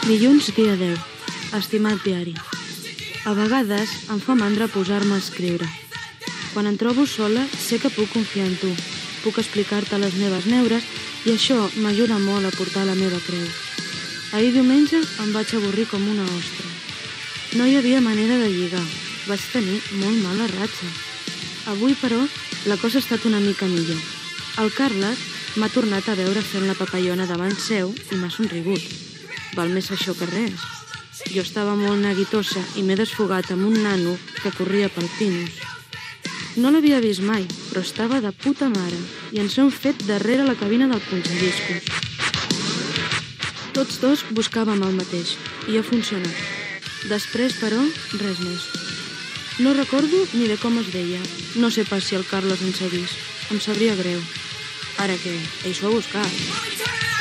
Dilluns, dia 10. Estimat diari. A vegades em fa mandra posar-me a escriure. Quan em trobo sola, sé que puc confiar en tu. Puc explicar-te les meves neures i això m'ajuda molt a portar la meva creu. Ahir diumenge em vaig avorrir com una ostra. No hi havia manera de lligar. Vaig tenir molt mala ratxa. Avui, però, la cosa ha estat una mica millor. El Carles m'ha tornat a veure fent la papallona davant seu i m'ha somrigut. Val més això que res. Jo estava molt neguitosa i m'he desfogat amb un nano que corria pel Pinus. No l'havia vist mai, però estava de puta mare i ens hem fet darrere la cabina del punxadiscos. Tots dos buscàvem el mateix i ha funcionat. Després, però, res més. No recordo ni de com es deia. No sé pas si el Carles ens ha vist. Em sabria greu. Ara què? Ell s'ho ha buscat.